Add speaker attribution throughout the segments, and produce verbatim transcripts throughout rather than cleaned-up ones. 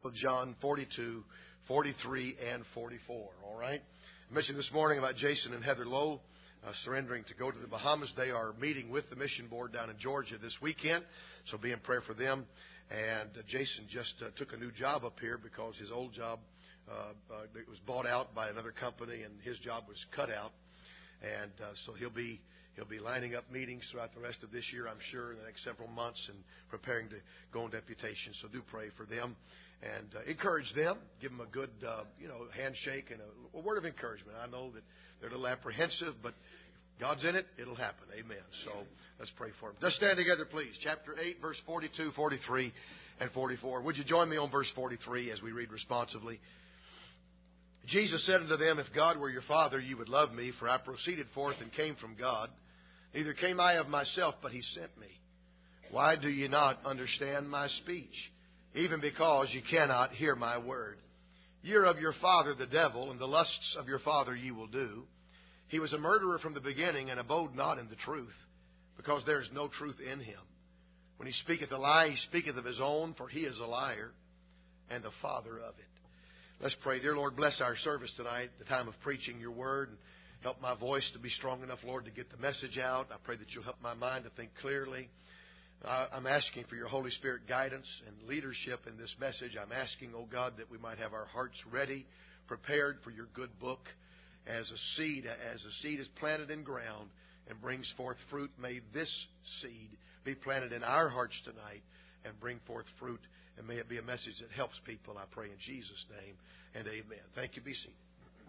Speaker 1: of John forty-two, forty-three, and forty-four. All right? I mentioned this morning about Jason and Heather Lowe uh, surrendering to go to the Bahamas. They are meeting with the mission board down in Georgia this weekend, so be in prayer for them. And uh, Jason just uh, took a new job up here because his old job uh, uh, it was bought out by another company, and his job was cut out. And uh, so he'll be he'll be lining up meetings throughout the rest of this year, I'm sure, in the next several months, and preparing to go on deputation. So do pray for them and uh, encourage them. Give them a good uh, you know handshake and a, a word of encouragement. I know that they're a little apprehensive, but God's in it. It'll happen. Amen. So let's pray for them. Just stand together, please. Chapter eight, verse forty-two, forty-three, and forty-four. Would you join me on verse forty-three as we read responsively? Jesus said unto them, If God were your Father, you would love me, for I proceeded forth and came from God. Neither came I of myself, but He sent me. Why do ye not understand my speech? Even because ye cannot hear my word. Ye are of your father the devil, and the lusts of your father ye will do. He was a murderer from the beginning, and abode not in the truth, because there is no truth in him. When he speaketh a lie, he speaketh of his own, for he is a liar, and the father of it. Let's pray. Dear Lord, bless our service tonight, the time of preaching your word, and help my voice to be strong enough, Lord, to get the message out. I pray that you'll help my mind to think clearly. I'm asking for your Holy Spirit guidance and leadership in this message. I'm asking, oh God, that we might have our hearts ready, prepared for your good book. As a seed, as a seed is planted in ground and brings forth fruit, may this seed be planted in our hearts tonight and bring forth fruit. And may it be a message that helps people, I pray in Jesus' name. And amen. Thank you. Be seated.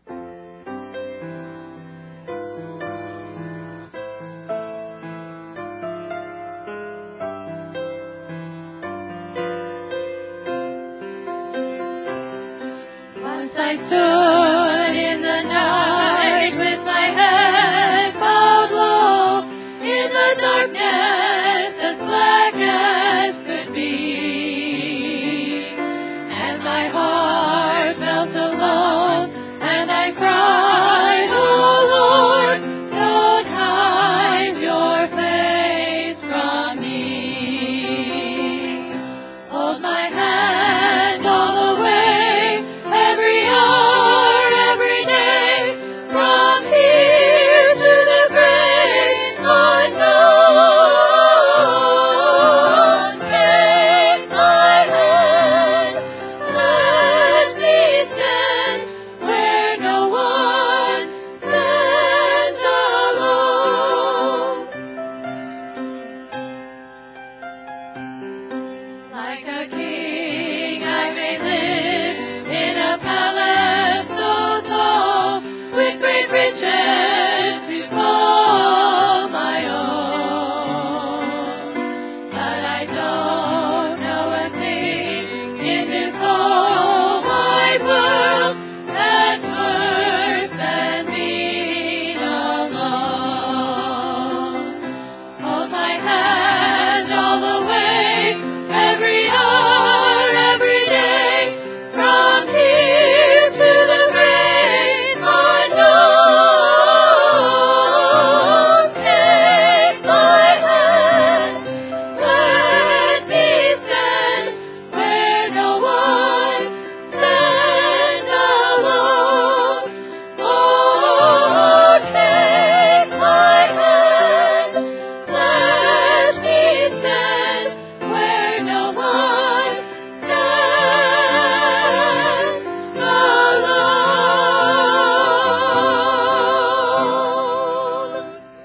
Speaker 2: Once I stood in the night with my head bowed low in the darkness as black as could be, and my heart felt alone, and I cried, Oh Lord, don't hide your face from me. Hold my hand all the way, every hour, every day, from here to the great unknown. Take my hand, let me stand where no one stands alone. Like a king I may live in a palace so tall, with great riches to call my own. But I don't know a thing in this whole wide world that's worth than being alone. Hold my hand all the way, every hour, every day, from here to the great unknown. Take my hand, let me stand where no one stands alone. Oh, take my hand, let me stand where no one stands alone.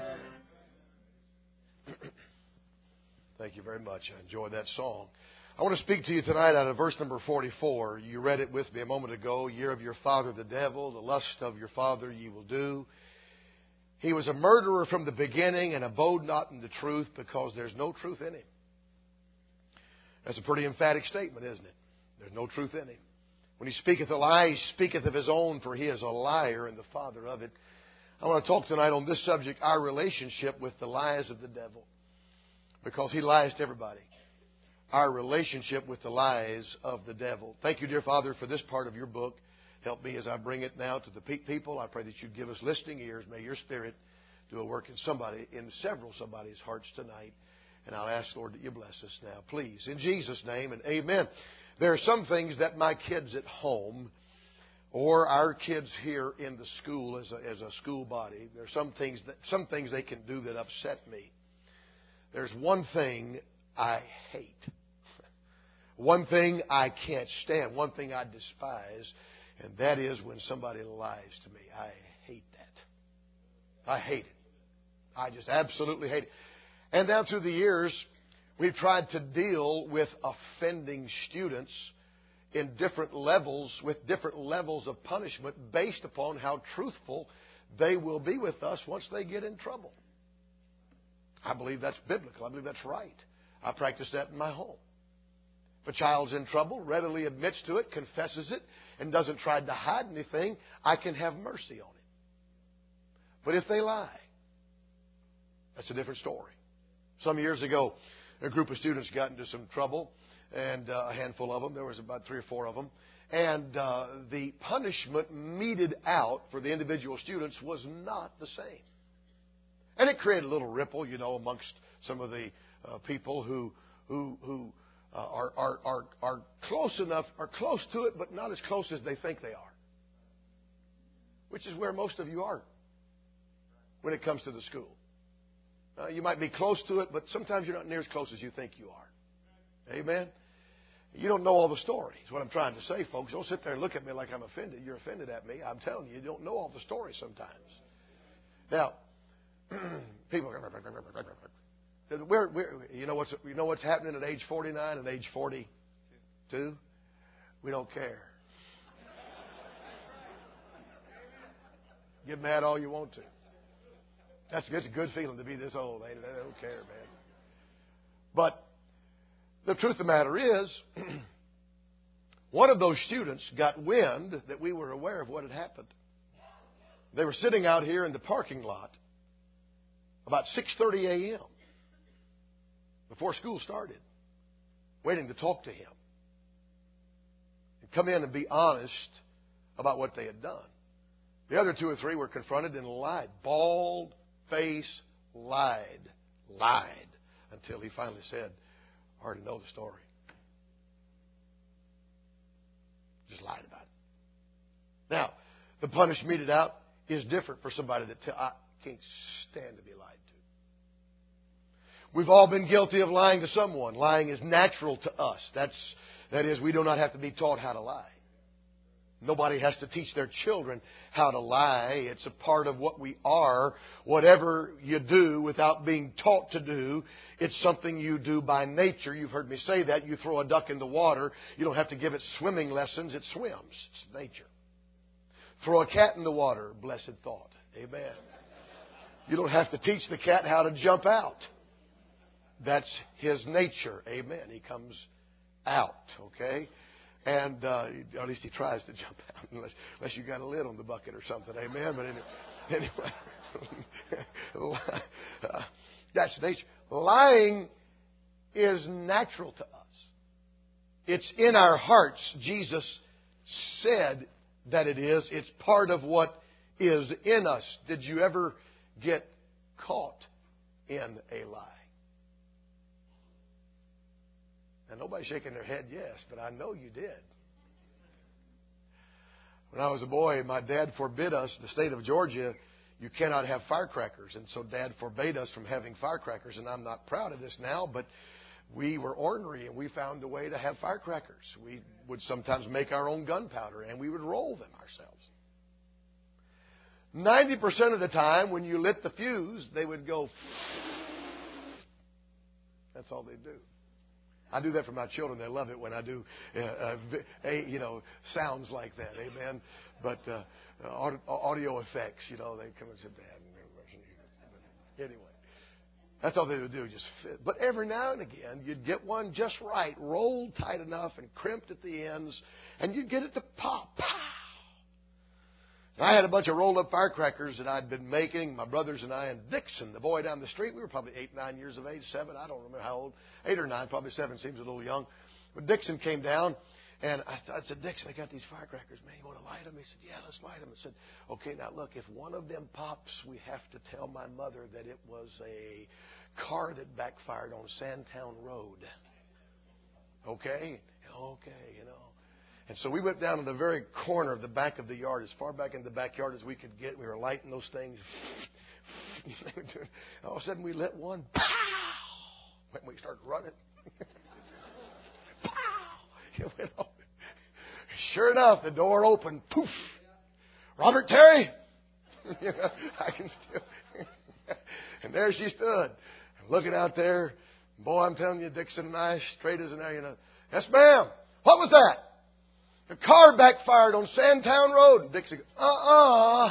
Speaker 1: Thank you very much. I enjoyed that song. I want to speak to you tonight out of verse number forty-four. You read it with me a moment ago. Year of your father the devil, the lust of your father ye will do. He was a murderer from the beginning, and abode not in the truth, because there's no truth in him. That's a pretty emphatic statement, isn't it? There's no truth in him. When he speaketh a lie, he speaketh of his own, for he is a liar and the father of it. I want to talk tonight on this subject, our relationship with the lies of the devil, because he lies to everybody. Our relationship with the lies of the devil. Thank you, dear Father, for this part of your book. Help me as I bring it now to the people. I pray that you give us listening ears. May your Spirit do a work in somebody, in several somebody's hearts tonight. And I'll ask, Lord, that you bless us now, please. In Jesus' name, and amen. There are some things that my kids at home or our kids here in the school as a, as a school body, there are some things that some things they can do that upset me. There's one thing I hate. One thing I can't stand. One thing I despise. And that is when somebody lies to me. I hate that. I hate it. I just absolutely hate it. And down through the years, we've tried to deal with offending students in different levels, with different levels of punishment based upon how truthful they will be with us once they get in trouble. I believe that's biblical. I believe that's right. I practice that in my home. If a child's in trouble, readily admits to it, confesses it, and doesn't try to hide anything, I can have mercy on it. But if they lie, that's a different story. Some years ago, a group of students got into some trouble, and uh, a handful of them, there was about three or four of them, and uh, the punishment meted out for the individual students was not the same. And it created a little ripple, you know, amongst some of the uh, people who who who uh, are, are are are close enough, are close to it, but not as close as they think they are. Which is where most of you are when it comes to the school. Uh, you might be close to it, but sometimes you're not near as close as you think you are. Amen? You don't know all the stories. What I'm trying to say, folks, don't sit there and look at me like I'm offended. You're offended at me. I'm telling you, you don't know all the stories sometimes. Now, people, we're, we're, you know what's you know what's happening at age forty-nine and age forty-two? We don't care. Get mad all you want to. That's it's a good feeling to be this old, ain't it? I don't care, man. But the truth of the matter is, one of those students got wind that we were aware of what had happened. They were sitting out here in the parking lot about six thirty a.m. before school started, waiting to talk to him and come in and be honest about what they had done. The other two or three were confronted and lied. Bald face lied. Lied. Until he finally said, I already know the story. Just lied about it. Now, the punishment meted out is different for somebody that tell, I can't stand to be lied to. We've all been guilty of lying to someone. Lying is natural to us. That's, that is, we do not have to be taught how to lie. Nobody has to teach their children how to lie. It's a part of what we are. Whatever you do without being taught to do, it's something you do by nature. You've heard me say that. You throw a duck in the water. You don't have to give it swimming lessons. It swims. It's nature. Throw a cat in the water. Blessed thought. Amen. You don't have to teach the cat how to jump out. That's his nature. Amen. He comes out. Okay? And uh, at least he tries to jump out, unless, unless you got a lid on the bucket or something. Amen. But anyway, anyway uh, that's nature. Lying is natural to us. It's in our hearts. Jesus said that it is. It's part of what is in us. Did you ever get caught in a lie? Now, nobody's shaking their head yes, but I know you did. When I was a boy, my dad forbid us, the state of Georgia, you cannot have firecrackers. And so Dad forbade us from having firecrackers. And I'm not proud of this now, but we were ornery and we found a way to have firecrackers. We would sometimes make our own gunpowder and we would roll them ourselves. ninety percent of the time, when you lit the fuse, they would go. That's all they do. I do that for my children. They love it when I do, uh, uh, a, you know, sounds like that. Amen. But uh, audio, audio effects, you know, they come and say, "Dad." Anyway, that's all they would do. Just fit. But every now and again, you'd get one just right, rolled tight enough, and crimped at the ends, and you'd get it to pop. Pow! I had a bunch of rolled up firecrackers that I'd been making, my brothers and I, and Dixon, the boy down the street. We were probably eight, nine years of age, seven. I don't remember how old. Eight or nine, probably seven seems a little young. But Dixon came down, and I, I said, Dixon, I got these firecrackers, man. You want to light them? He said, yeah, let's light them. I said, okay, now look, if one of them pops, we have to tell my mother that it was a car that backfired on Sandtown Road. Okay? okay, you know. And so we went down to the very corner of the back of the yard, as far back in the backyard as we could get. We were lighting those things. All of a sudden we lit one. Pow! When we started running. Pow! It went off. Sure enough, the door opened. Poof! Robert Terry! You know, I can still. And there she stood, looking out there. Boy, I'm telling you, Dixon and I, straight as an arrow, you know. Yes, ma'am. What was that? The car backfired on Sandtown Road. And Dixon goes, uh-uh.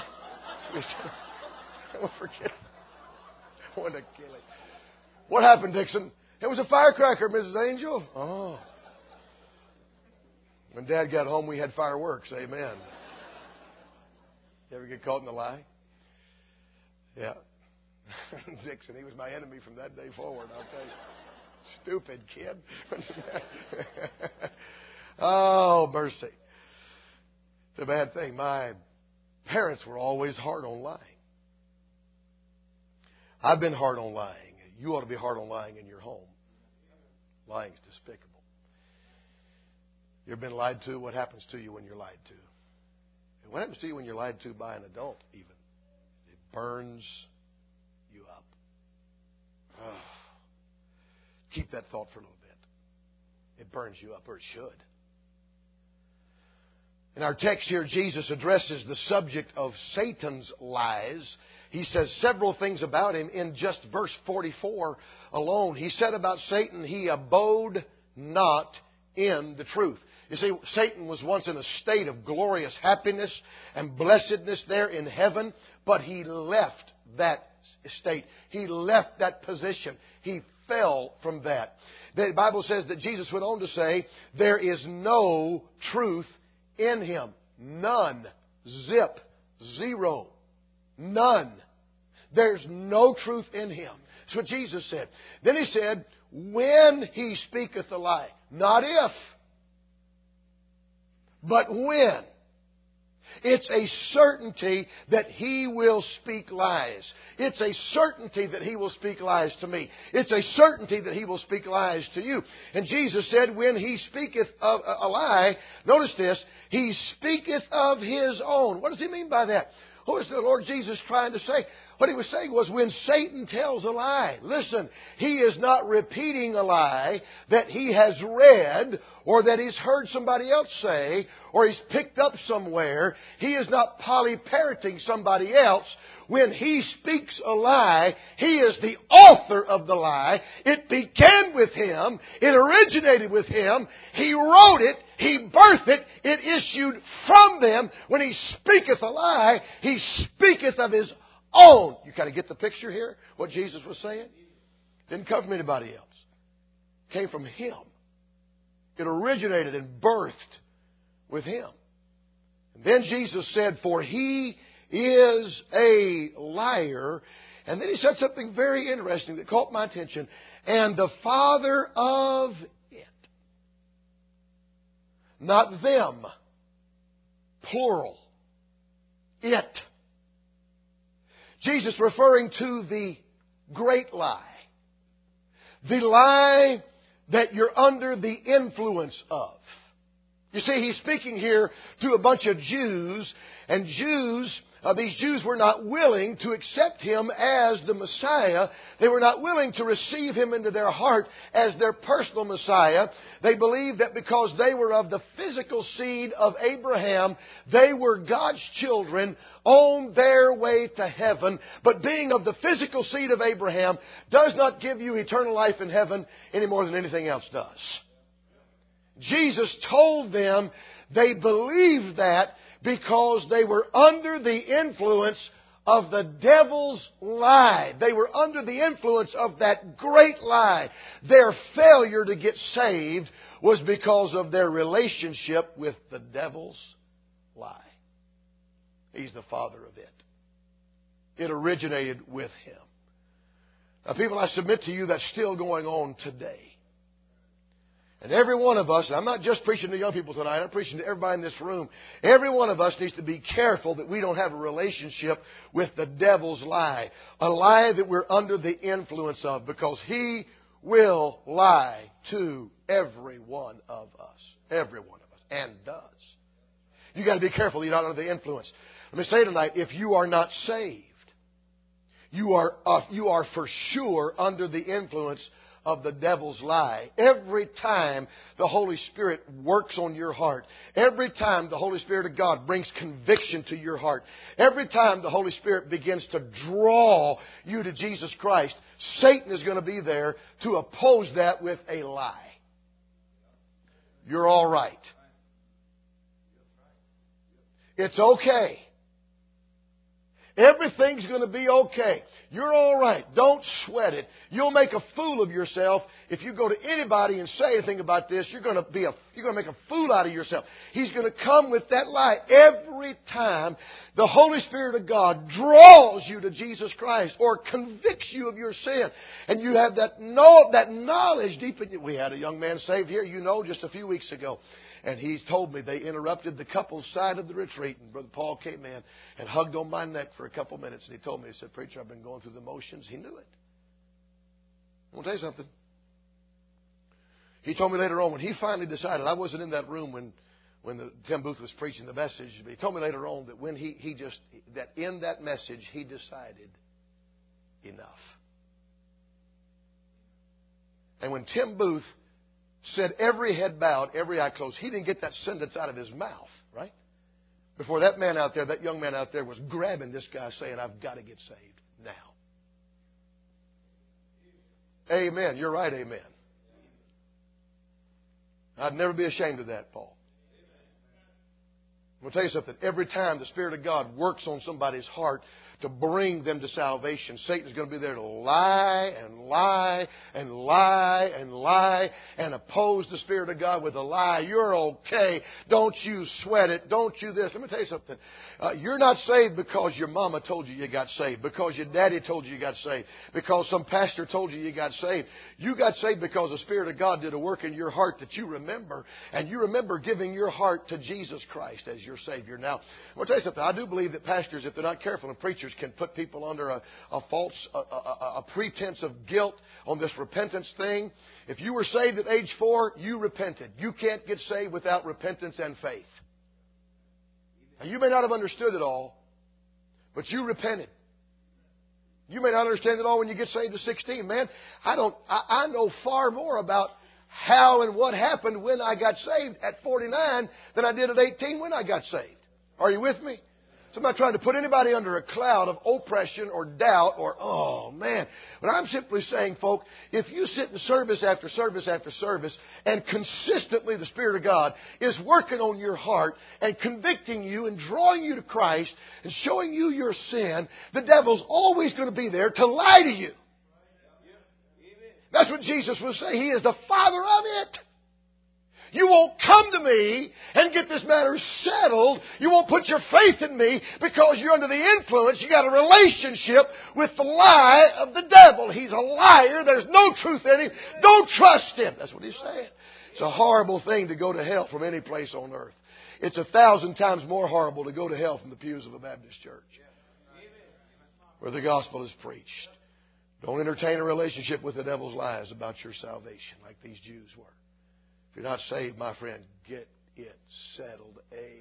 Speaker 1: I won't forget. I want to kill it. What happened, Dixon? It was a firecracker, Missus Angel. Oh. When Dad got home, we had fireworks. Amen. You ever get caught in a lie? Yeah. Dixon, he was my enemy from that day forward, I'll tell you. Stupid kid. Oh, mercy. It's a bad thing. My parents were always hard on lying. I've been hard on lying. You ought to be hard on lying in your home. Lying's despicable. You ever been lied to? What happens to you when you're lied to? And what happens to you when you're lied to by an adult, even? It burns you up. Oh. Keep that thought for a little bit. It burns you up, or it should. In our text here, Jesus addresses the subject of Satan's lies. He says several things about him in just verse forty-four alone. He said about Satan, he abode not in the truth. You see, Satan was once in a state of glorious happiness and blessedness there in heaven, but he left that state. He left that position. He fell from that. The Bible says that Jesus went on to say, there is no truth in him. None. Zip. Zero. None. There's no truth in him. That's what Jesus said. Then he said, when he speaketh a lie. Not if, but when. It's a certainty that he will speak lies. It's a certainty that he will speak lies to me. It's a certainty that he will speak lies to you. And Jesus said, when he speaketh of a lie, notice this, he speaketh of his own. What does he mean by that? What was the Lord Jesus trying to say? What he was saying was when Satan tells a lie, listen, he is not repeating a lie that he has read or that he's heard somebody else say or he's picked up somewhere. He is not polyparroting somebody else. When he speaks a lie, he is the author of the lie. It began with him. It originated with him. He wrote it. He birthed it. It issued from them. When he speaketh a lie, he speaketh of his own. You kind of get the picture here? What Jesus was saying? Didn't come from anybody else. It came from him. It originated and birthed with him. And then Jesus said, for he is a liar. And then he said something very interesting that caught my attention. And the father of it. Not them. Plural. It. Jesus referring to the great lie. The lie that you're under the influence of. You see, he's speaking here to a bunch of Jews, and Jews, uh, these Jews were not willing to accept him as the Messiah. They were not willing to receive him into their heart as their personal Messiah. They believed that because they were of the physical seed of Abraham, they were God's children on their way to heaven. But being of the physical seed of Abraham does not give you eternal life in heaven any more than anything else does. Jesus told them they believed that because they were under the influence of the devil's lie. They were under the influence of that great lie. Their failure to get saved was because of their relationship with the devil's lie. He's the father of it. It originated with him. Now, people, I submit to you that's still going on today. And every one of us, and I'm not just preaching to young people tonight, I'm preaching to everybody in this room. Every one of us needs to be careful that we don't have a relationship with the devil's lie. A lie that we're under the influence of, because he will lie to every one of us. Every one of us. And does. You got to be careful you're not under the influence. Let me say tonight, if you are not saved, you are uh, you are for sure under the influence of the devil's lie. Every time the Holy Spirit works on your heart, every time the Holy Spirit of God brings conviction to your heart, every time the Holy Spirit begins to draw you to Jesus Christ, Satan is going to be there to oppose that with a lie. You're all right. It's okay. Everything's going to be okay. You're all right. Don't sweat it. You'll make a fool of yourself if you go to anybody and say anything about this. You're going to be a you're going to make a fool out of yourself. He's going to come with that lie every time the Holy Spirit of God draws you to Jesus Christ or convicts you of your sin, and you have that know that knowledge deep in you. We had a young man saved here, you know, just a few weeks ago. And he's told me they interrupted the couple's side of the retreat. And Brother Paul came in and hugged on my neck for a couple minutes. And he told me, he said, "Preacher, I've been going through the motions." He knew it. I want to tell you something. He told me later on when he finally decided, I wasn't in that room when, when the, Tim Booth was preaching the message, but he told me later on that when he, he just, that in that message he decided enough. And when Tim Booth said every head bowed, every eye closed, he didn't get that sentence out of his mouth, right? Before that man out there, that young man out there was grabbing this guy saying, "I've got to get saved now." Amen. You're right, amen. I'd never be ashamed of that, Paul. I'm going to tell you something. Every time the Spirit of God works on somebody's heart to bring them to salvation, Satan's going to be there to lie and lie and lie and lie and oppose the Spirit of God with a lie. You're okay. Don't you sweat it. Don't you this. Let me tell you something. Uh, you're not saved because your mama told you you got saved, because your daddy told you you got saved, because some pastor told you you got saved. You got saved because the Spirit of God did a work in your heart that you remember, and you remember giving your heart to Jesus Christ as your Savior. Now, I'm going to tell you something. I do believe that pastors, if they're not careful, and preachers can put people under a, a false, a, a, a pretense of guilt on this repentance thing. If you were saved at age four, you repented. You can't get saved without repentance and faith. Now, you may not have understood it all, but you repented. You may not understand it all when you get saved at sixteen. Man, I don't. I, I know far more about how and what happened when I got saved at forty-nine than I did at eighteen when I got saved. Are you with me? So I'm not trying to put anybody under a cloud of oppression or doubt or, oh, man. But I'm simply saying, folks, if you sit in service after service after service and consistently the Spirit of God is working on your heart and convicting you and drawing you to Christ and showing you your sin, the devil's always going to be there to lie to you. That's what Jesus was saying. He is the father of it. You won't come to me and get this matter settled. You won't put your faith in me because you're under the influence. You got a relationship with the lie of the devil. He's a liar. There's no truth in him. Don't trust him. That's what he's saying. It's a horrible thing to go to hell from any place on earth. It's a thousand times more horrible to go to hell from the pews of a Baptist church where the gospel is preached. Don't entertain a relationship with the devil's lies about your salvation like these Jews were. If you're not saved, my friend, get it settled.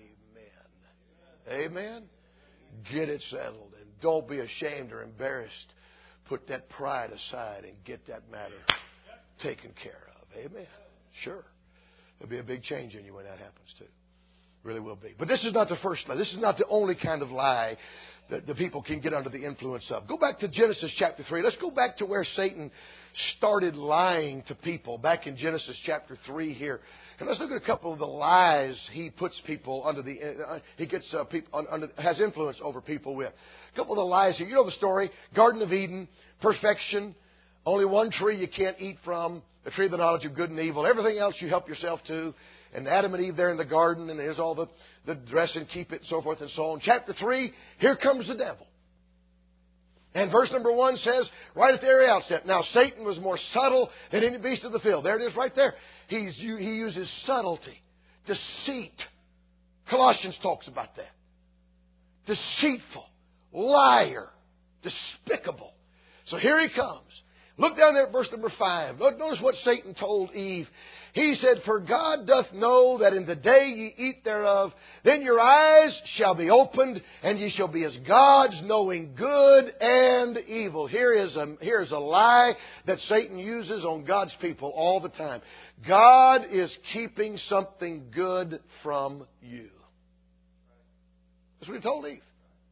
Speaker 1: Amen. Amen. Get it settled. And don't be ashamed or embarrassed. Put that pride aside and get that matter taken care of. Amen. Sure. There'll be a big change in you when that happens too. Really will be. But this is not the first lie. This is not the only kind of lie that the people can get under the influence of. Go back to Genesis chapter three. Let's go back to where Satan started lying to people back in Genesis chapter three here. And let's look at a couple of the lies he puts people under the, uh, he gets uh, people, under, has influence over people with. A couple of the lies here. You know the story. Garden of Eden, perfection, only one tree you can't eat from, the tree of the knowledge of good and evil. Everything else you help yourself to. And Adam and Eve there in the garden, and there's all the, the dress and keep it and so forth and so on. Chapter three, here comes the devil. And verse number one says, right at the very outset, now Satan was more subtle than any beast of the field. There it is right there. He's, he uses subtlety, deceit. Colossians talks about that. Deceitful, liar, despicable. So here he comes. Look down there at verse number five. Notice what Satan told Eve. He said, For God doth know that in the day ye eat thereof, then your eyes shall be opened, and ye shall be as gods, knowing good and evil. Here is a, here is a lie that Satan uses on God's people all the time. God is keeping something good from you. That's what He told Eve.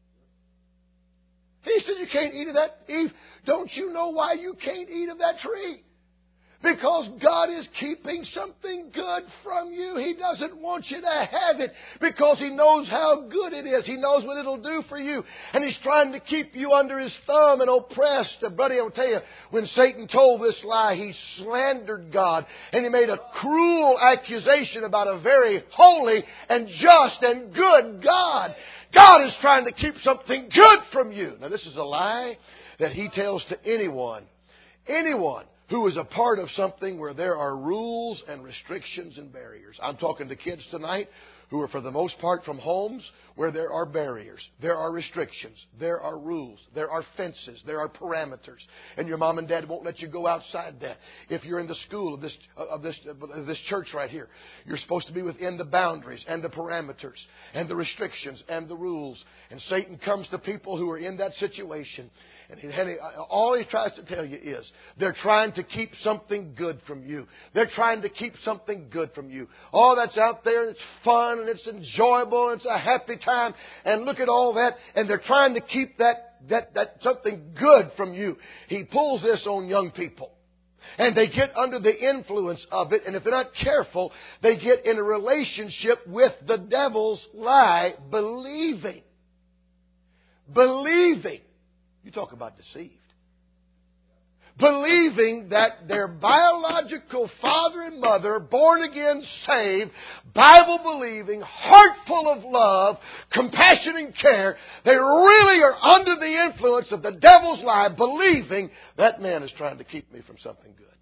Speaker 1: He said, you can't eat of that. Eve, don't you know why you can't eat of that tree? Because God is keeping something good from you. He doesn't want you to have it because He knows how good it is. He knows what it'll do for you. And He's trying to keep you under His thumb and oppressed. Uh, buddy, I'll tell you, when Satan told this lie, he slandered God. And he made a cruel accusation about a very holy and just and good God. God is trying to keep something good from you. Now, this is a lie that he tells to anyone. Anyone who is a part of something where there are rules and restrictions and barriers. I'm talking to kids tonight who are for the most part from homes where there are barriers, there are restrictions, there are rules, there are fences, there are parameters, and your mom and dad won't let you go outside that. If you're in the school of this of this of this church right here, you're supposed to be within the boundaries and the parameters and the restrictions and the rules. And Satan comes to people who are in that situation. And he, all he tries to tell you is they're trying to keep something good from you. They're trying to keep something good from you. All that's out there, it's fun and it's enjoyable and it's a happy time. And look at all that. And they're trying to keep that, that, that something good from you. He pulls this on young people. And they get under the influence of it. And if they're not careful, they get in a relationship with the devil's lie, believing. Believing. You talk about deceived. Believing that their biological father and mother, born again, saved, Bible believing, heart full of love, compassion and care, they really are under the influence of the devil's lie, believing that man is trying to keep me from something good.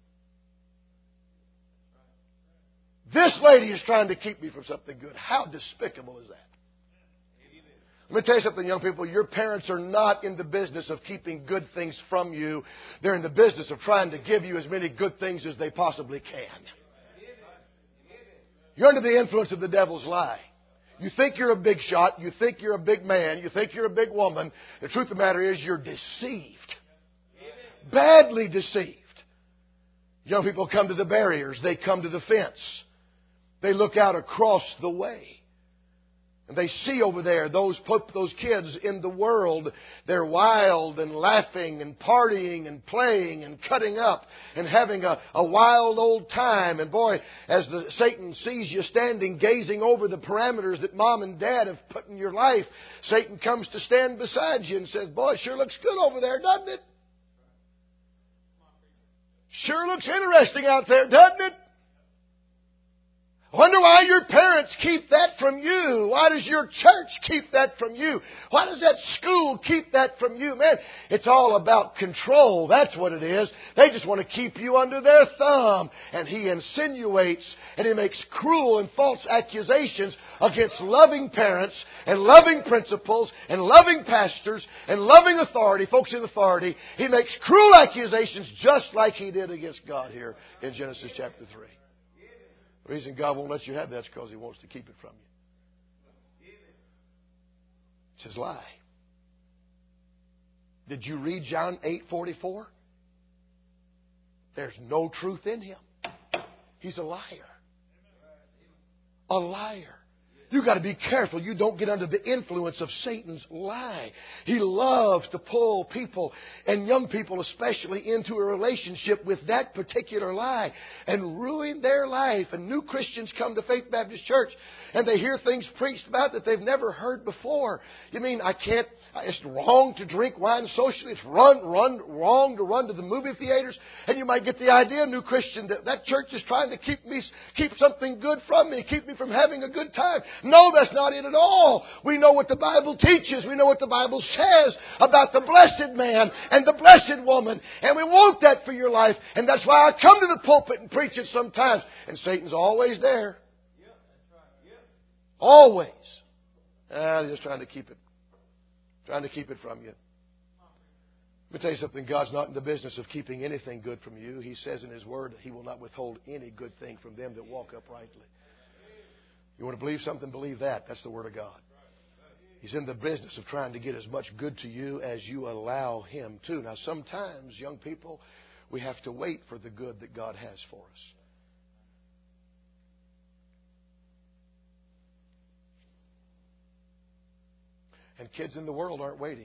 Speaker 1: This lady is trying to keep me from something good. How despicable is that? Let me tell you something, young people. Your parents are not in the business of keeping good things from you. They're in the business of trying to give you as many good things as they possibly can. You're under the influence of the devil's lie. You think you're a big shot. You think you're a big man. You think you're a big woman. The truth of the matter is you're deceived. Badly deceived. Young people come to the barriers. They come to the fence. They look out across the way. And they see over there those those kids in the world. They're wild and laughing and partying and playing and cutting up and having a, a wild old time. And boy, as the Satan sees you standing gazing over the parameters that mom and dad have put in your life, Satan comes to stand beside you and says, boy, it sure looks good over there, doesn't it? Sure looks interesting out there, doesn't it? I wonder why your parents keep that from you. Why does your church keep that from you? Why does that school keep that from you? Man, it's all about control. That's what it is. They just want to keep you under their thumb. And he insinuates and he makes cruel and false accusations against loving parents and loving principals and loving pastors and loving authority, folks in authority. He makes cruel accusations just like he did against God here in Genesis chapter three. The reason God won't let you have that is because He wants to keep it from you. It's His lie. Did you read John eight forty-four? There's no truth in Him. He's a liar. A liar. You've got to be careful you don't get under the influence of Satan's lie. He loves to pull people, and young people especially, into a relationship with that particular lie and ruin their life. And new Christians come to Faith Baptist Church and they hear things preached about that they've never heard before. You mean I can't, it's wrong to drink wine socially. It's run, run, wrong to run to the movie theaters. And you might get the idea, new Christian, that that church is trying to keep me, keep something good from me, keep me from having a good time. No, that's not it at all. We know what the Bible teaches. We know what the Bible says about the blessed man and the blessed woman. And we want that for your life. And that's why I come to the pulpit and preach it sometimes. And Satan's always there. Always. Ah, they're just trying to keep it. Trying to keep it from you. Let me tell you something. God's not in the business of keeping anything good from you. He says in His Word that He will not withhold any good thing from them that walk uprightly. You want to believe something? Believe that. That's the Word of God. He's in the business of trying to get as much good to you as you allow Him to. Now, sometimes, young people, we have to wait for the good that God has for us. And kids in the world aren't waiting.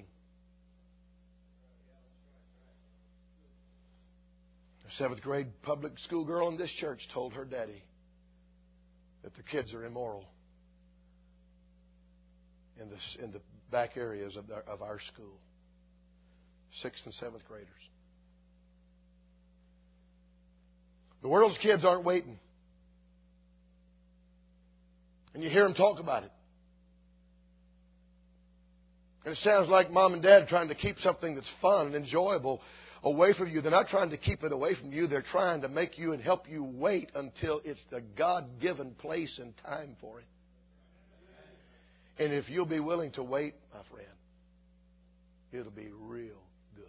Speaker 1: A seventh grade public school girl in this church told her daddy that the kids are immoral in the, in the back areas of, the, of our school. Sixth and seventh graders. The world's kids aren't waiting. And you hear them talk about it. And it sounds like mom and dad trying to keep something that's fun and enjoyable away from you. They're not trying to keep it away from you. They're trying to make you and help you wait until it's the God-given place and time for it. And if you'll be willing to wait, my friend, it'll be real good.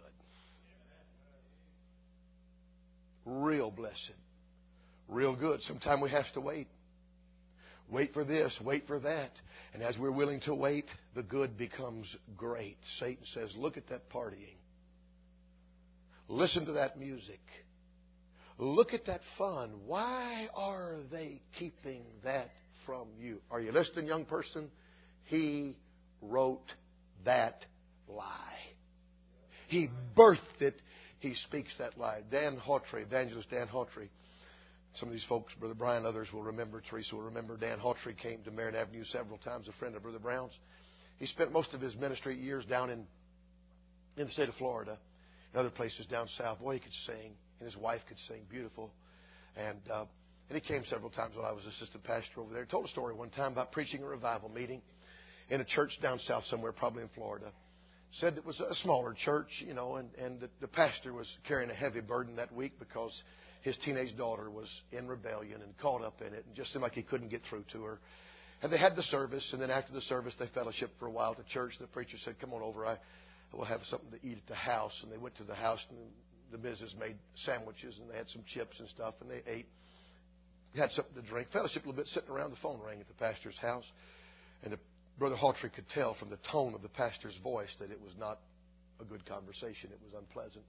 Speaker 1: Real blessed. Real good. Sometimes we have to wait. Wait for this, wait for that. And as we're willing to wait, the good becomes great. Satan says, look at that partying. Listen to that music. Look at that fun. Why are they keeping that from you? Are you listening, young person? He wrote that lie. He birthed it. He speaks that lie. Dan Hawtrey, evangelist Dan Hawtrey. Some of these folks, Brother Brian, others will remember. Teresa will remember. Dan Hawtrey came to Marion Avenue several times, a friend of Brother Brown's. He spent most of his ministry years down in, in the state of Florida and other places down south. Boy, he could sing, and his wife could sing beautiful. And uh, and he came several times when I was assistant pastor over there. He told a story one time about preaching a revival meeting in a church down south somewhere, probably in Florida. Said it was a smaller church, you know, and, and the, the pastor was carrying a heavy burden that week because his teenage daughter was in rebellion and caught up in it and just seemed like he couldn't get through to her. And they had the service, and then after the service, they fellowshiped for a while at the church. The preacher said, come on over, I will have something to eat at the house. And they went to the house, and the missus made sandwiches, and they had some chips and stuff, and they ate. Had something to drink. Fellowship a little bit, sitting around. The phone rang at the pastor's house. And the, Brother Hawtrey could tell from the tone of the pastor's voice that it was not a good conversation. It was unpleasant.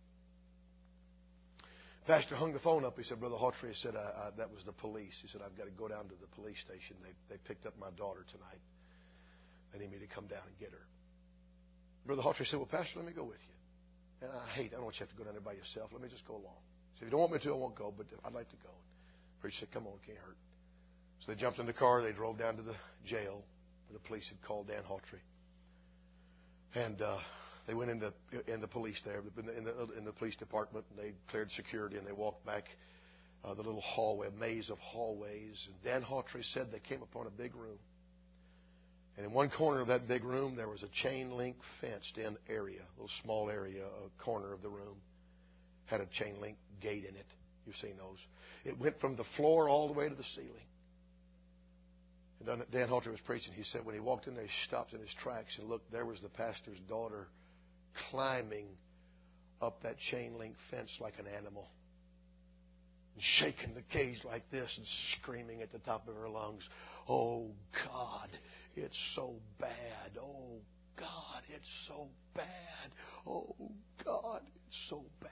Speaker 1: Pastor hung the phone up. He said, Brother Hawtrey, he said, I, I, that was the police. He said, I've got to go down to the police station. They, they picked up my daughter tonight. They need me to come down and get her. Brother Hawtrey said, well, Pastor, let me go with you. And I hate, I don't want you to have to go down there by yourself. Let me just go along. He said, if you don't want me to, I won't go, but I'd like to go. The preacher said, come on, it can't hurt. So they jumped in the car. They drove down to the jail where the police had called Dan Hawtrey. And uh, they went in the, in the police there, in the, in the, in the police department, and they cleared security, and they walked back uh, the little hallway, a maze of hallways. And Dan Hawtrey said they came upon a big room. And in one corner of that big room, there was a chain link fenced-in area, a little small area, a corner of the room. Had a chain link gate in it. You've seen those. It went from the floor all the way to the ceiling. And Dan Hawtrey was preaching. He said when he walked in there, he stopped in his tracks and looked. There was the pastor's daughter climbing up that chain link fence like an animal. And shaking the cage like this and screaming at the top of her lungs, oh, God, it's so bad. Oh, God, it's so bad. Oh, God, it's so bad.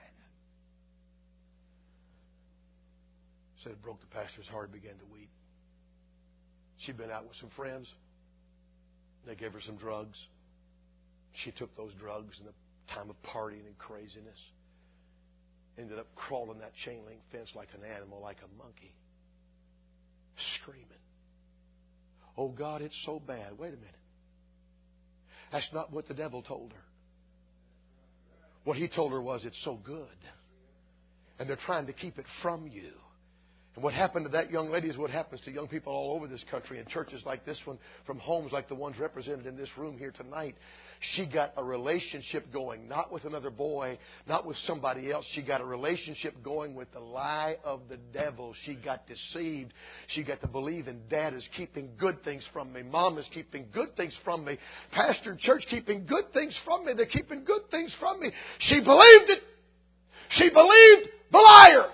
Speaker 1: Said it broke the pastor's heart, began to weep. She'd been out with some friends. They gave her some drugs. She took those drugs in a time of partying and craziness. Ended up crawling that chain link fence like an animal, like a monkey. Screaming. Oh, God, it's so bad. Wait a minute. That's not what the devil told her. What he told her was, it's so good. And they're trying to keep it from you. And what happened to that young lady is what happens to young people all over this country in churches like this one, from homes like the ones represented in this room here tonight. She got a relationship going, not with another boy, not with somebody else. She got a relationship going with the lie of the devil. She got deceived. She got to believe in Dad is keeping good things from me. Mom is keeping good things from me. Pastor and church keeping good things from me. They're keeping good things from me. She believed it. She believed the liar.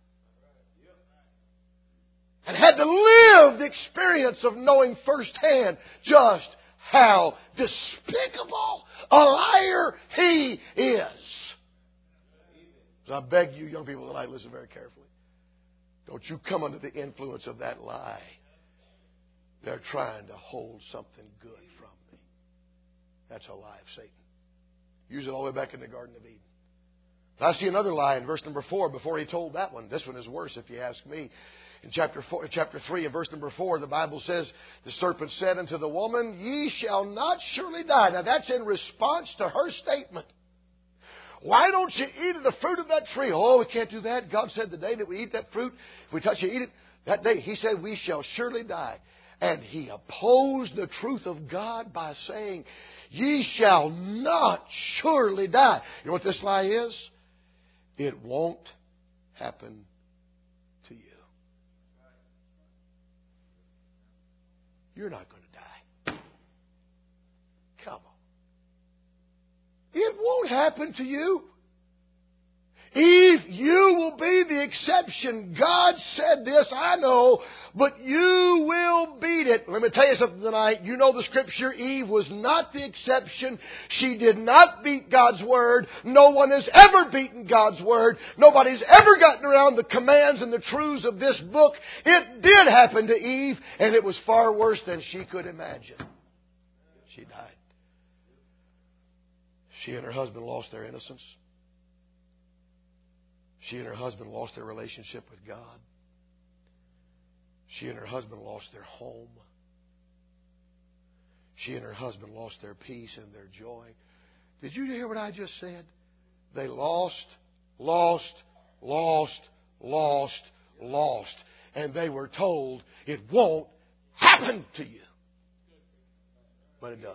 Speaker 1: And had to live the experience of knowing firsthand just how despicable a liar he is. So I beg you, young people tonight, listen very carefully. Don't you come under the influence of that lie. They're trying to hold something good from me. That's a lie of Satan. Use it all the way back in the Garden of Eden. I see another lie in verse number four before he told that one. This one is worse if you ask me. In chapter four, chapter three and verse number four, the Bible says, the serpent said unto the woman, ye shall not surely die. Now that's in response to her statement. Why don't you eat of the fruit of that tree? Oh, we can't do that. God said the day that we eat that fruit, if we touch it, eat it, that day, He said we shall surely die. And He opposed the truth of God by saying, ye shall not surely die. You know what this lie is? It won't happen to you. You're not going to die. Come on. It won't happen to you. Eve, you will be the exception. God said this, I know, but you will beat it. Let me tell you something tonight. You know the Scripture. Eve was not the exception. She did not beat God's Word. No one has ever beaten God's Word. Nobody's ever gotten around the commands and the truths of this book. It did happen to Eve, and it was far worse than she could imagine. She died. She and her husband lost their innocence. She and her husband lost their relationship with God. She and her husband lost their home. She and her husband lost their peace and their joy. Did you hear what I just said? They lost, lost, lost, lost, lost. And they were told, it won't happen to you. But it does.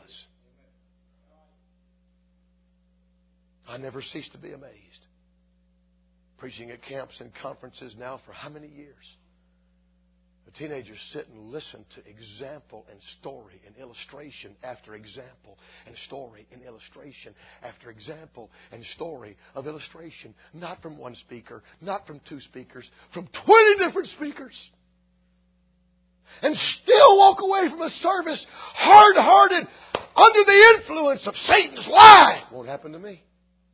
Speaker 1: I never cease to be amazed. Preaching at camps and conferences now for how many years? The teenagers sit and listen to example and story and illustration after example and story and illustration after example and story of illustration. Not from one speaker, not from two speakers, from twenty different speakers. And still walk away from a service hard-hearted under the influence of Satan's lie. Won't happen to me.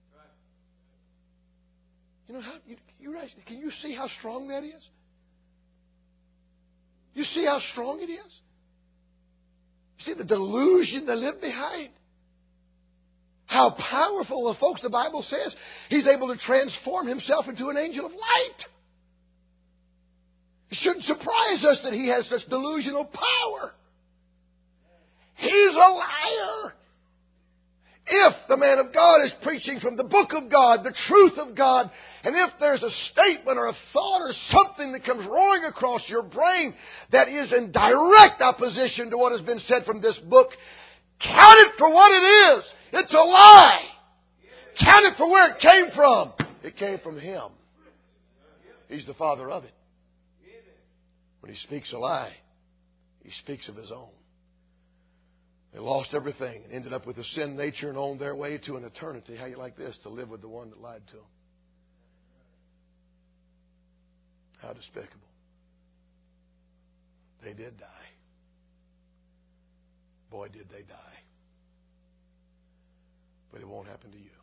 Speaker 1: You know how you, you can you see how strong that is? You see how strong it is? You see the delusion they live behind? How powerful, the folks, the Bible says, He's able to transform Himself into an angel of light. It shouldn't surprise us that He has such delusional power. He's a liar. If the man of God is preaching from the book of God, the truth of God, and if there's a statement or a thought or something that comes roaring across your brain that is in direct opposition to what has been said from this book, count it for what it is. It's a lie. Count it for where it came from. It came from Him. He's the father of it. When He speaks a lie, He speaks of His own. They lost everything and ended up with a sin nature and on their way to an eternity. How you like this? To live with the one that lied to them. How despicable. They did die. Boy, did they die. But it won't happen to you.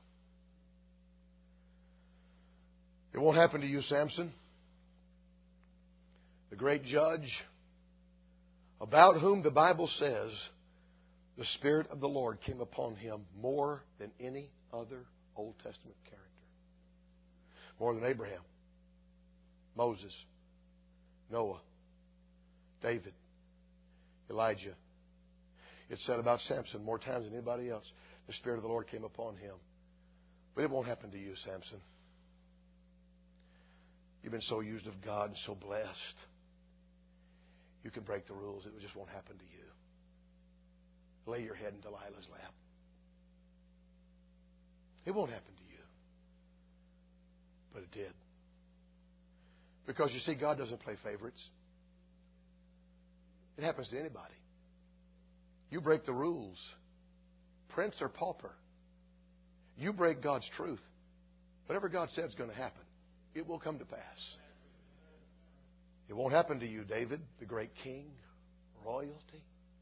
Speaker 1: It won't happen to you, Samson. The great judge, about whom the Bible says the Spirit of the Lord came upon him more than any other Old Testament character. More than Abraham, Moses, Noah, David, Elijah. It's said about Samson more times than anybody else. The Spirit of the Lord came upon him. But it won't happen to you, Samson. You've been so used of God and so blessed. You can break the rules. It just won't happen to you. Lay your head in Delilah's lap. It won't happen to you. But it did. Because you see, God doesn't play favorites. It happens to anybody. You break the rules, prince or pauper. You break God's truth. Whatever God said is going to happen. It will come to pass. It won't happen to you, David, the great king, royalty.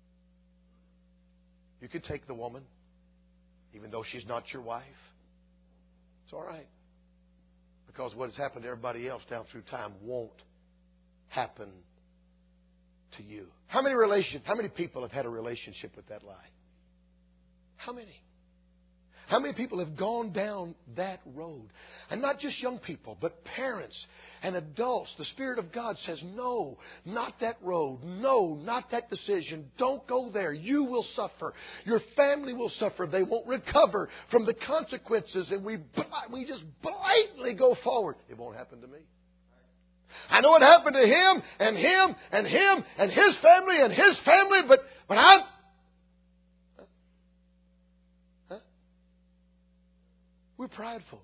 Speaker 1: You could take the woman, even though she's not your wife. It's all right. Because what has happened to everybody else down through time won't happen to you. How many relation, how many people have had a relationship with that lie? How many? How many people have gone down that road? And not just young people, but parents and adults. The Spirit of God says, no, not that road. No, not that decision. Don't go there. You will suffer. Your family will suffer. They won't recover from the consequences. And we, we just blatantly go forward. It won't happen to me. I know it happened to him and him and him and his family and his family, but, but I'm... Huh? Huh? We're prideful.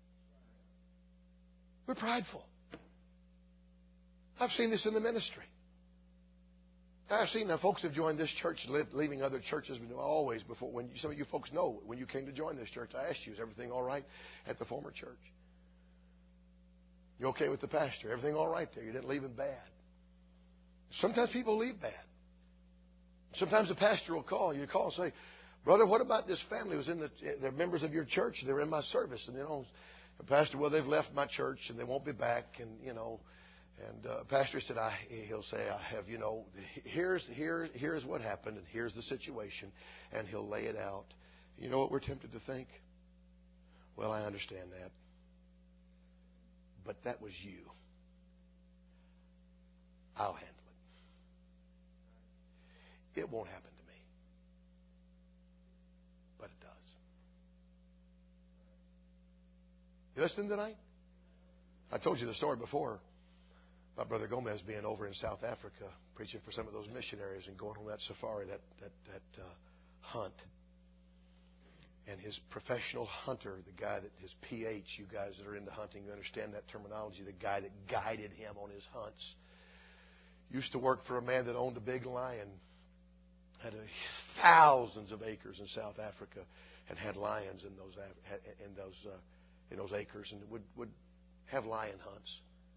Speaker 1: We're prideful. I've seen this in the ministry. I've seen now folks have joined this church, leaving other churches. Always before, when some of you folks know when you came to join this church, I asked you, is everything all right at the former church? You okay with the pastor? Everything all right there? You didn't leave him bad. Sometimes people leave bad. Sometimes the pastor will call you, call and say, brother, what about this family? It was in the, they're members of your church. They were in my service, and you know, the pastor, well, they've left my church and they won't be back, and you know. And uh, pastor said, I, he'll say, I have, you know, here's here here's what happened, and here's the situation, and he'll lay it out. You know what we're tempted to think? Well, I understand that, but that was you. I'll handle it. It won't happen to me, but it does. You listening tonight? I told you the story before about Brother Gomez being over in South Africa preaching for some of those missionaries and going on that safari, that that that uh, hunt. And his professional hunter, the guy that his P H, you guys that are into hunting, you understand that terminology. The guy that guided him on his hunts used to work for a man that owned a big lion, had a, thousands of acres in South Africa, and had lions in those in those uh, in those acres, and would would have lion hunts.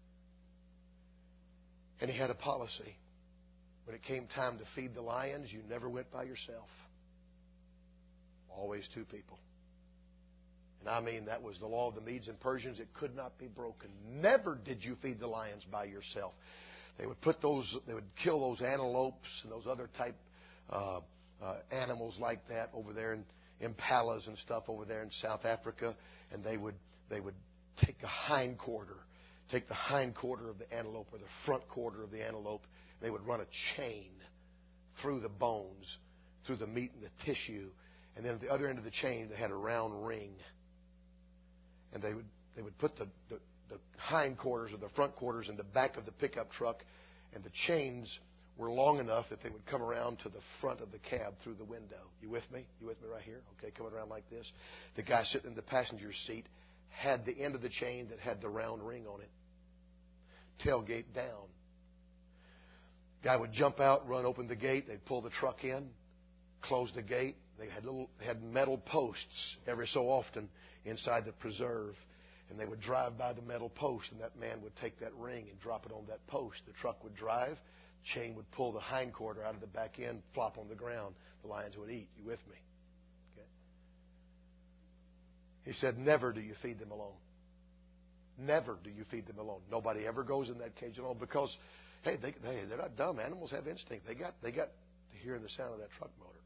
Speaker 1: And he had a policy. When it came time to feed the lions, you never went by yourself. Always two people. And I mean, that was the law of the Medes and Persians. It could not be broken. Never did you feed the lions by yourself. They would put those, they would kill those antelopes and those other type uh, uh, animals like that over there, in impalas and stuff over there in South Africa, and they would they would take a hind quarter. Take the hind quarter of the antelope or the front quarter of the antelope. They would run a chain through the bones, through the meat and the tissue. And then at the other end of the chain, they had a round ring. And they would they would put the, the, the hind quarters or the front quarters in the back of the pickup truck. And the chains were long enough that they would come around to the front of the cab through the window. You with me? You with me right here? Okay, coming around like this. The guy sitting in the passenger seat had the end of the chain that had the round ring on it. Tailgate down. Guy would jump out, run open the gate. They'd pull the truck in, close the gate. They had little, they had metal posts every so often inside the preserve, and they would drive by the metal post, and that man would take that ring and drop it on that post. The truck would drive, chain would pull the hind quarter out of the back end, flop on the ground. The lions would eat. You with me? Okay. He said, never do you feed them alone. Never do you feed them alone. Nobody ever goes in that cage alone because, hey, they, they, they're not dumb. Animals have instinct. They got, they got to hear the sound of that truck motor.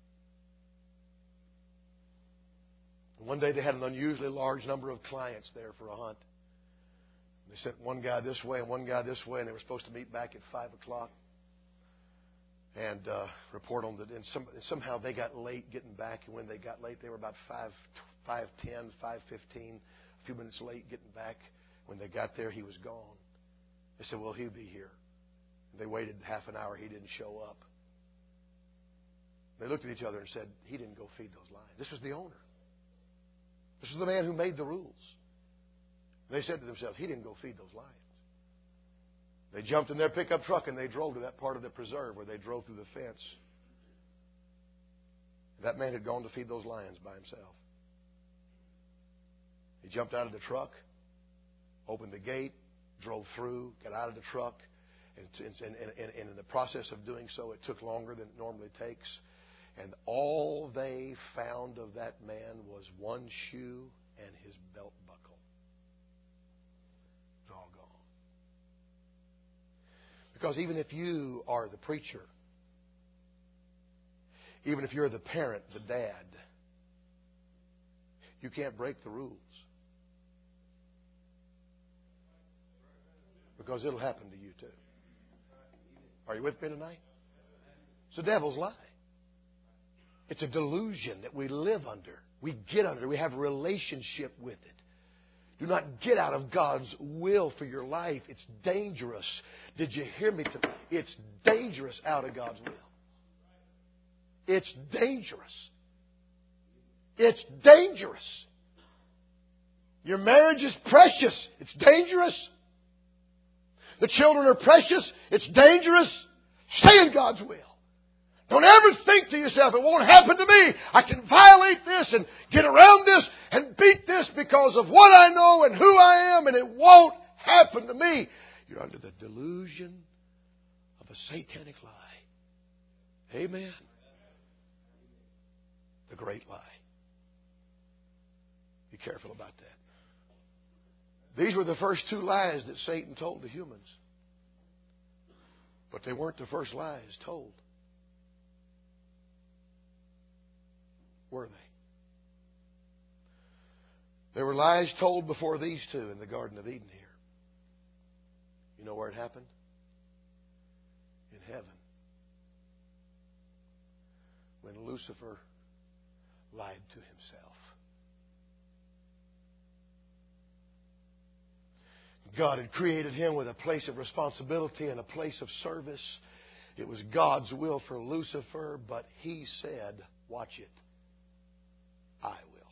Speaker 1: And one day they had an unusually large number of clients there for a hunt. They sent one guy this way and one guy this way, and they were supposed to meet back at five o'clock and uh, report on the. And some, somehow they got late getting back, and when they got late, they were about five, five ten, five fifteen, a few minutes late getting back. When they got there, he was gone. They said, well, he'll be here. They waited half an hour. He didn't show up. They looked at each other and said, he didn't go feed those lions. This was the owner. This was the man who made the rules. They said to themselves, he didn't go feed those lions. They jumped in their pickup truck and they drove to that part of the preserve where they drove through the fence. That man had gone to feed those lions by himself. He jumped out of the truck, opened the gate, drove through, got out of the truck, and, and, and, and in the process of doing so, it took longer than it normally takes. And all they found of that man was one shoe and his belt buckle. It's all gone. Because even if you are the preacher, even if you're the parent, the dad, you can't break the rules. Because it'll happen to you too. Are you with me tonight? It's the devil's lie. It's a delusion that we live under. We get under. We have a relationship with it. Do not get out of God's will for your life. It's dangerous. Did you hear me tonight? It's dangerous out of God's will. It's dangerous. It's dangerous. Your marriage is precious. It's dangerous. The children are precious. It's dangerous. Stay in God's will. Don't ever think to yourself, it won't happen to me. I can violate this and get around this and beat this because of what I know and who I am, and it won't happen to me. You're under the delusion of a satanic lie. Amen. The great lie. Be careful about that. These were the first two lies that Satan told the humans. But they weren't the first lies told. Were they? There were lies told before these two in the Garden of Eden here. You know where it happened? In heaven. When Lucifer lied to himself. God had created him with a place of responsibility and a place of service. It was God's will for Lucifer, but he said, watch it, I will.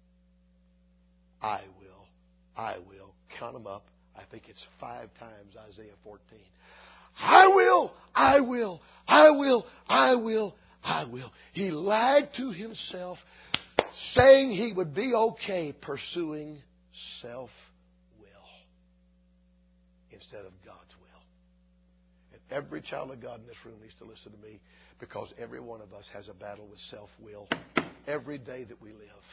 Speaker 1: I will. I will. Count them up. I think it's five times Isaiah fourteen. I will. I will. I will. I will. I will. He lied to himself, saying he would be okay pursuing self-will instead of God's will. And every child of God in this room needs to listen to me, because every one of us has a battle with self-will every day that we live.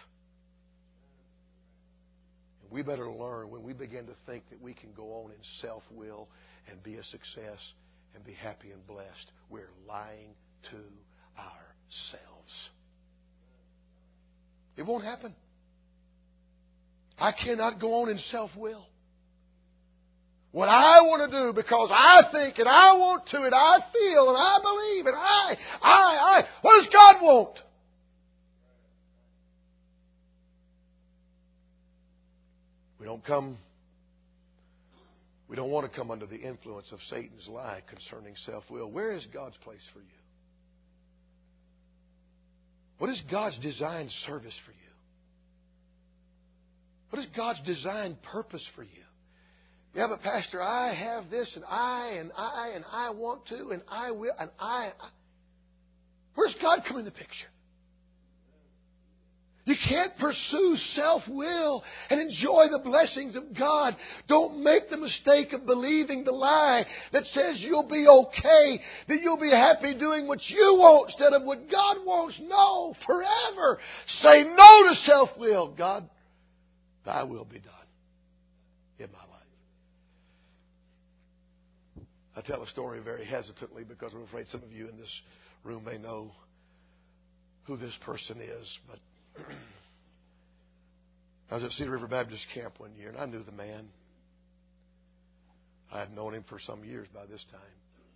Speaker 1: And we better learn, when we begin to think that we can go on in self-will and be a success and be happy and blessed, we're lying to ourselves. It won't happen. I cannot go on in self-will. What I want to do because I think and I want to and I feel and I believe and I, I, I. What does God want? We don't come, we don't want to come under the influence of Satan's lie concerning self-will. Where is God's place for you? What is God's designed service for you? What is God's designed purpose for you? Yeah, but Pastor, I have this and I and I and I want to and I will and I. I. Where's God come in the picture? You can't pursue self-will and enjoy the blessings of God. Don't make the mistake of believing the lie that says you'll be okay, that you'll be happy doing what you want instead of what God wants. No, forever. Say no to self-will. God, thy will be done in my life. I tell a story very hesitantly because I'm afraid some of you in this room may know who this person is, but I was at Cedar River Baptist Camp one year, and I knew the man. I had known him for some years by this time.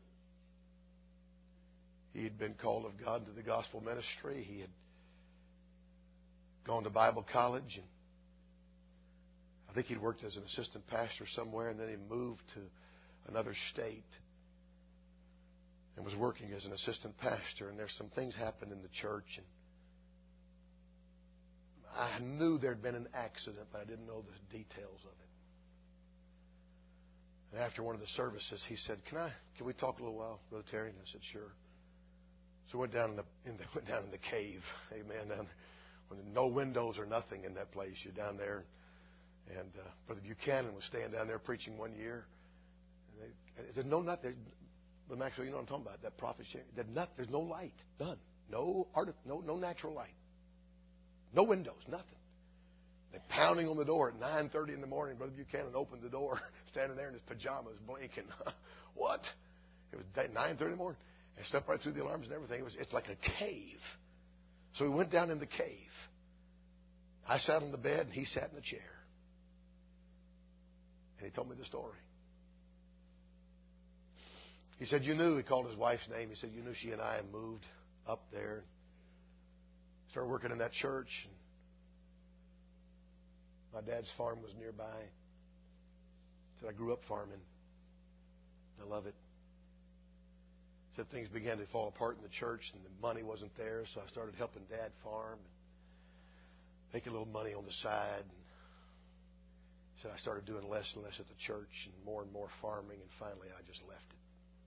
Speaker 1: He had been called of God to the gospel ministry. He had gone to Bible college, and I think he'd worked as an assistant pastor somewhere, and then he moved to another state and was working as an assistant pastor. And there's some things happened in the church, and I knew there'd been an accident, but I didn't know the details of it. And after one of the services, he said, "Can I? Can we talk a little while, Brother Terry?" And I said, "Sure." So we went down in the, in the went down in the cave. Amen. Down there, when there's no windows or nothing in that place, you're down there. And uh, Brother Buchanan was staying down there preaching one year. And they, there's no not there, but Maxwell, you know what I'm talking about? That prophet, there's not, there's no light, none, no art, no no natural light, no windows, nothing. They're pounding on the door at nine thirty in the morning. Brother Buchanan opened the door, standing there in his pajamas, blinking. What? It was nine thirty in the morning. And stepped right through the alarms and everything. It was it's like a cave. So we went down in the cave. I sat on the bed and he sat in the chair. And he told me the story. He said, "You knew," he called his wife's name. He said, "You knew she and I had moved up there. Started working in that church. And my dad's farm was nearby." He said, "I grew up farming. I love it." He said things began to fall apart in the church and the money wasn't there, so I started helping Dad farm and making a little money on the side. And he said I started doing less and less at the church and more and more farming, and finally I just left it.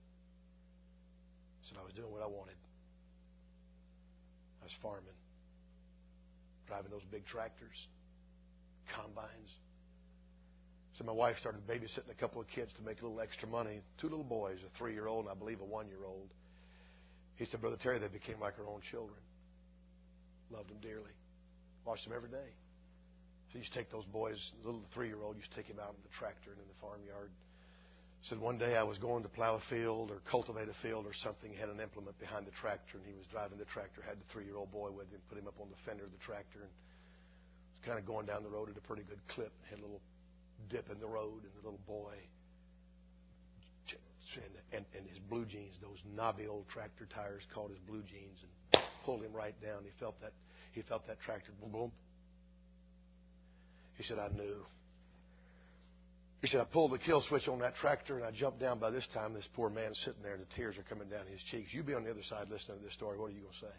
Speaker 1: He said I was doing what I wanted. I was farming, driving those big tractors, combines. So my wife started babysitting a couple of kids to make a little extra money. Two little boys, a three-year-old and I believe a one-year-old. He said, "Brother Terry, they became like our own children. Loved them dearly. Watched them every day." So he used to take those boys, the little three-year-old, used to take him out in the tractor and in the farmyard. Said one day I was going to plow a field or cultivate a field or something. He had an implement behind the tractor and he was driving the tractor, had the three-year-old boy with him, put him up on the fender of the tractor, and was kind of going down the road at a pretty good clip. Had a little dip in the road, and the little boy and, and, and his blue jeans, those knobby old tractor tires, caught his blue jeans and pulled him right down. He felt that he felt that tractor boom boom. He said, "I knew." He said, "I pulled the kill switch on that tractor and I jumped down. By this time, this poor man's sitting there and the tears are coming down his cheeks. You be on the other side listening to this story. What are you going to say?"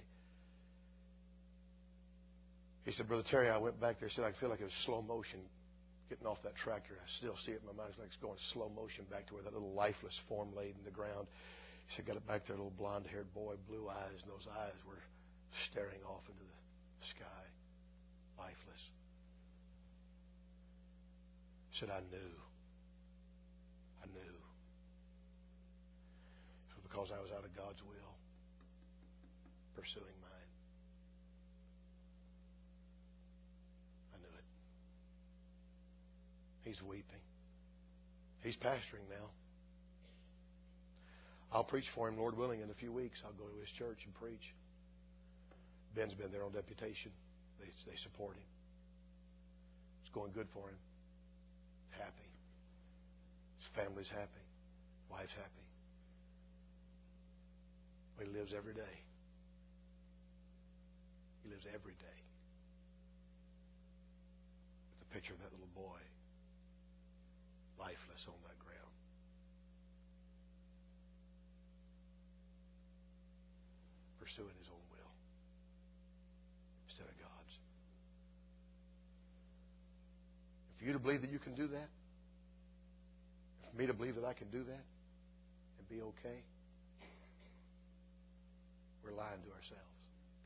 Speaker 1: He said, "Brother Terry, I went back there." He said, "I feel like it was slow motion getting off that tractor. I still see it in my mind. It's like it's going slow motion back to where that little lifeless form laid in the ground." He said, "Got it back there, a little blonde-haired boy, blue eyes, and those eyes were staring off into the sky, lifeless." He said, "I knew. I knew. It was because I was out of God's will, pursuing mine. I knew it." He's weeping. He's pastoring now. I'll preach for him, Lord willing, in a few weeks. I'll go to his church and preach. Ben's been there on deputation. They, they support him. It's going good for him. Happy. His family's happy. Wife's happy. But he lives every day. He lives every day with the picture of that little boy, lifeless on that ground. Pursuing his own will instead of God's. For you to believe that you can do that, for me to believe that I can do that and be okay, we're lying to ourselves.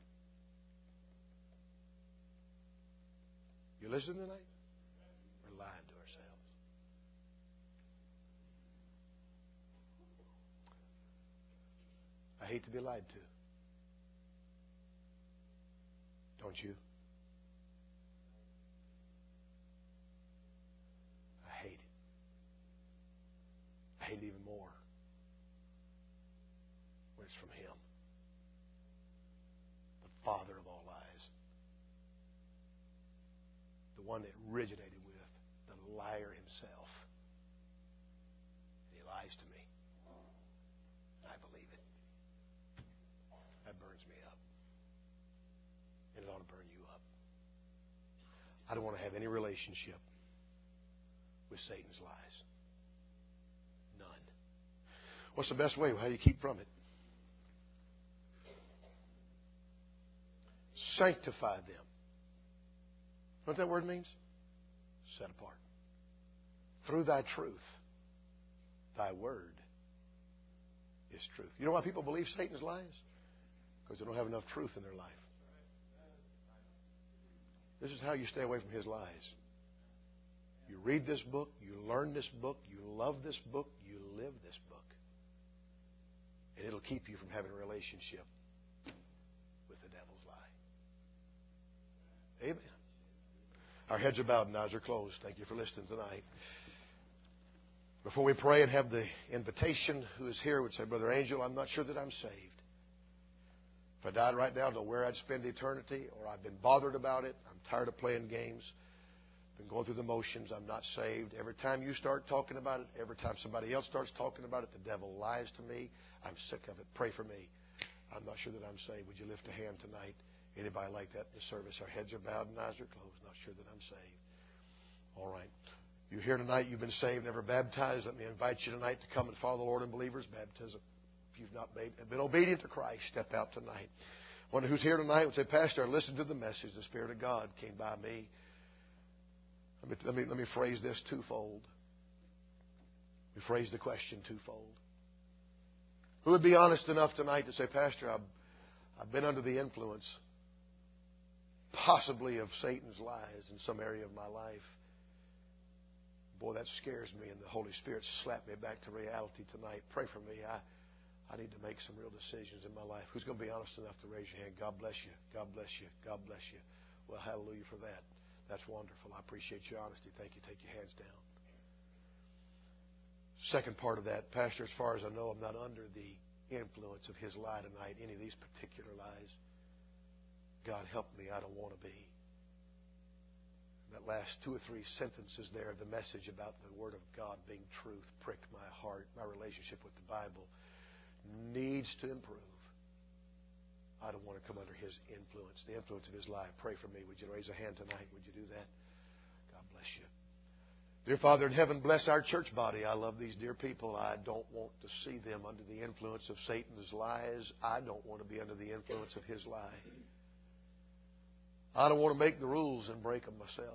Speaker 1: You listening tonight? We're lying to ourselves. I hate to be lied to. Don't you? I hate it. I hate it even more when it's from Him, the Father of all lies, the one that originated with the liar himself. And he lies to me. I believe it. That burns me up. And it ought to burn you up. I don't want to have any relationship with Satan's lies. None. What's the best way? How do you keep from it? Sanctify them. You know what that word means? Set apart. Through thy truth. Thy word is truth. You know why people believe Satan's lies? Because they don't have enough truth in their life. This is how you stay away from his lies. You read this book, you learn this book, you love this book, you live this book. And it'll keep you from having a relationship with the devil's lie. Amen. Our heads are bowed and eyes are closed. Thank you for listening tonight. Before we pray and have the invitation, who is here would say, Brother Angel, I'm not sure that I'm saved. If I died right now, I don't know where I'd spend eternity, or I've been bothered about it. I'm tired of playing games. Been going through the motions. I'm not saved. Every time you start talking about it, every time somebody else starts talking about it, the devil lies to me. I'm sick of it. Pray for me. I'm not sure that I'm saved. Would you lift a hand tonight? Anybody like that in the service? Our heads are bowed and eyes are closed. Not sure that I'm saved. All right. You're here tonight. You've been saved, never baptized. Let me invite you tonight to come and follow the Lord in believers' baptism. If you've not been obedient to Christ, step out tonight. One who's here tonight would say, Pastor, I listened to the message. The Spirit of God came by me. Let me, let me, let me phrase this twofold. Let me phrase the question twofold. Who would be honest enough tonight to say, Pastor, I've, I've been under the influence, possibly of Satan's lies in some area of my life. Boy, that scares me, and the Holy Spirit slapped me back to reality tonight. Pray for me. I, I need to make some real decisions in my life. Who's going to be honest enough to raise your hand? God bless you. God bless you. God bless you. Well, hallelujah for that. That's wonderful. I appreciate your honesty. Thank you. Take your hands down. Second part of that, Pastor, as far as I know, I'm not under the influence of his lie tonight, any of these particular lies. God help me. I don't want to be. That last two or three sentences there, the message about the Word of God being truth, pricked my heart. My relationship with the Bible needs to improve. I don't want to come under his influence, the influence of his life. Pray for me. Would you raise a hand tonight? Would you do that? God bless you. Dear Father in heaven, bless our church body. I love these dear people. I don't want to see them under the influence of Satan's lies. I don't want to be under the influence of his lie. I don't want to make the rules and break them myself.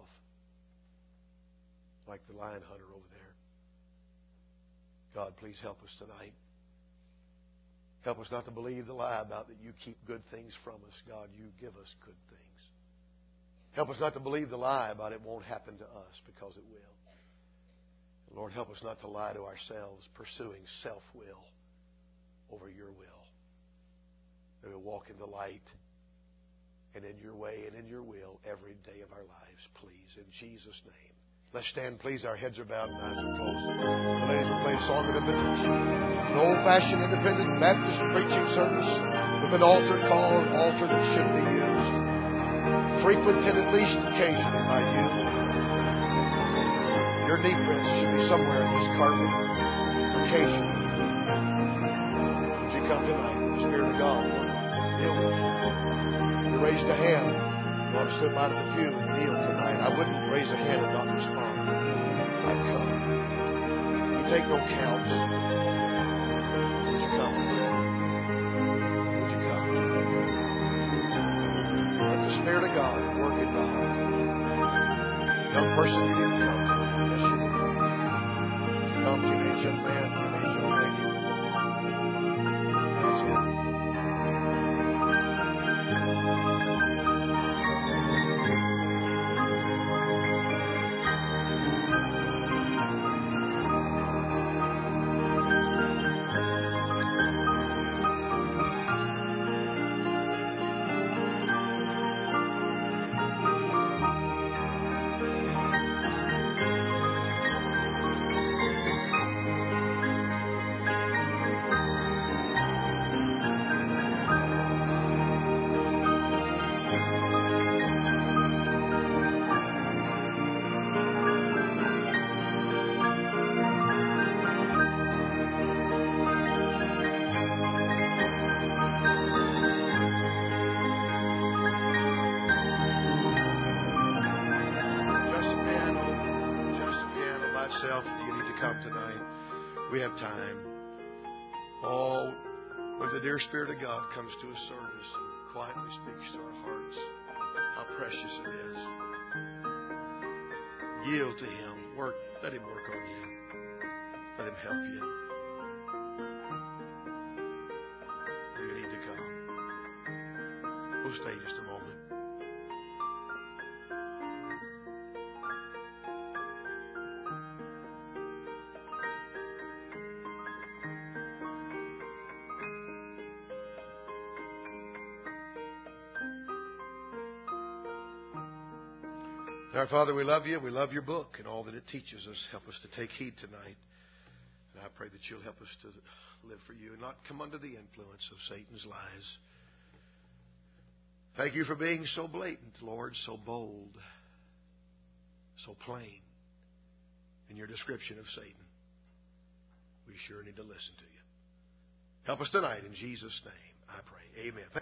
Speaker 1: Like the lion hunter over there. God, please help us tonight. Help us not to believe the lie about that you keep good things from us. God, you give us good things. Help us not to believe the lie about it won't happen to us, because it will. Lord, help us not to lie to ourselves, pursuing self-will over your will. That we'll walk in the light and in your way and in your will every day of our lives, please. In Jesus' name. Let's stand, please. Our heads are bowed and eyes are closed. The ladies will play a song of invitation. An old-fashioned independent Baptist preaching service with an altar call, an altar that should be used. Frequented at least occasionally by you. Your knee prints should be somewhere in this carpet. Occasionally. Would you come tonight? The Spirit of God will deal with you. You raised a hand. You want to slip out of the pew and kneel tonight. I wouldn't raise a hand and not respond. I'd come. We take no counts. Would you come? Would you come? Let the Spirit of God work in the heart. Young person, you didn't come. Yes, you did. Come, teenage young man, teenage young lady. That's it. We have time. Oh, when the dear Spirit of God comes to a service and quietly speaks to our hearts, how precious it is. Yield to Him. Work. Let Him work on you. Let Him help you. Do you need to come? We'll stay just a moment. Our Father, we love you. We love your book and all that it teaches us. Help us to take heed tonight. And I pray that you'll help us to live for you and not come under the influence of Satan's lies. Thank you for being so blatant, Lord, so bold, so plain in your description of Satan. We sure need to listen to you. Help us tonight in Jesus' name, I pray. Amen.